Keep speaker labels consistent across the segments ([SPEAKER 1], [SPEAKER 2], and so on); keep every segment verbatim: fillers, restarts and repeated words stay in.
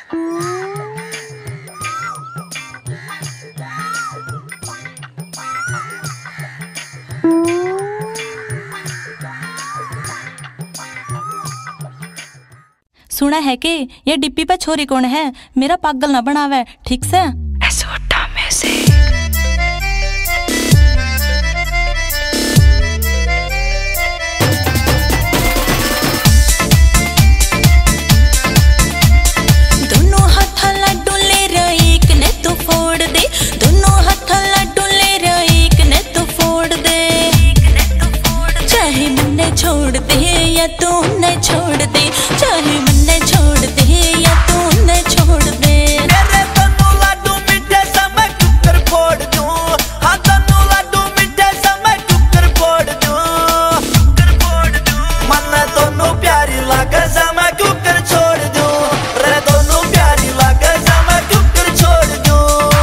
[SPEAKER 1] सुना है कि ये डिप्पी पे छोरी कौन है, मेरा पागल ना बनावे, ठीक से।
[SPEAKER 2] एसोटा में से
[SPEAKER 1] दोनों हाथ लड्डू ले एक ने तू फोड़ दे, दोनों हाथ लड्डू ले एक ने तू फोड़ दे, चाहे मन्ने छोड़ दे या तू न छोड़ दे, चाहे मन्ने छोड़ दे या तू न छोड़ दे।
[SPEAKER 3] मेरे दोनों लड्डू मीठे से मैं कुकर फोड़ दूं, हाँ दोनों लड्डू मीठे से मैं कुकर फोड़ दूं, कुकर फोड़ दूं। मन दोनों प्यारी लागे से मैं कुकर छोड़ दूं, रे दोनों प्यारी लागे से मैं कुकर छोड़ दूं।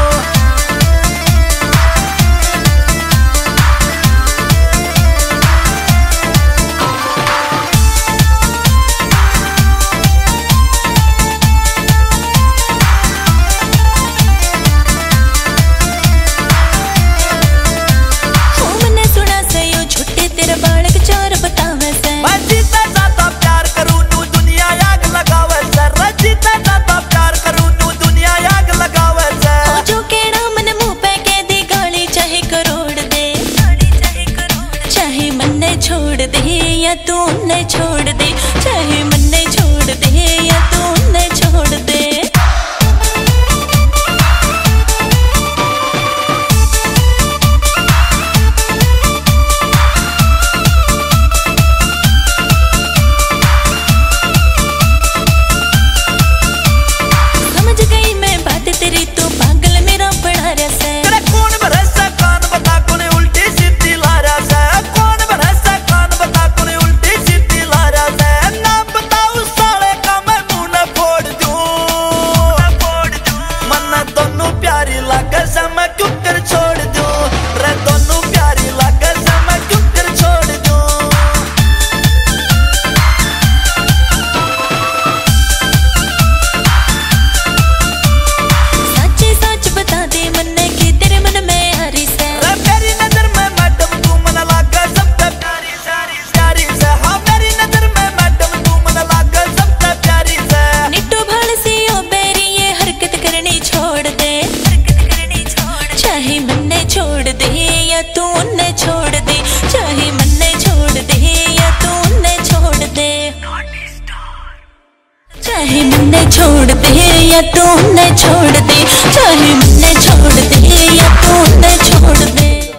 [SPEAKER 1] छोड़ दे या तू न छोड़ दे, चाहे मन्ने छोड़ दे या तू न छोड़ दे। समझ गई मैं बात तेरी, तो पागल मेरा बड़ा रस है।
[SPEAKER 3] तेरे कौन भरोसा कान बता कोने उल्टी सीधी ला रहा है, कौन भरोसा कान बता कोने उल्टी सीधी ला रहा है। ना बताऊं साले का मैं मुंह न फोड़ दूं, फोड़ दूं। मन दोनों प्यारी लागे से मैं कुकर छोड़ दूं, रे दोनों प्यारी लागे से मैं कुकर छोड़ दूं।
[SPEAKER 1] सच सच बता दे मन्ने कि तेरे मन में हरीस है।
[SPEAKER 3] रे मेरी नजर में मैडम तू मन लागे सबसे प्यारी सारी प्यारी से, हाँ मेरी नजर में मैडम तू मन लागे सबसे प्यारी से।
[SPEAKER 1] निट्टू भाल सी ओ बेरी ये हरकत करनी छोड़ दे, हरकत करनी छोड़, चाहे मन्ने छोड़ दे या तू न छोड़ दे, चाहे मन्ने छोड़ दे या तू न छोड़ दे, चाहे मन्ने छोड़ दे या तू न छोड़ दे, चाहे मन्ने छोड़ दे या तू न छोड़ दे।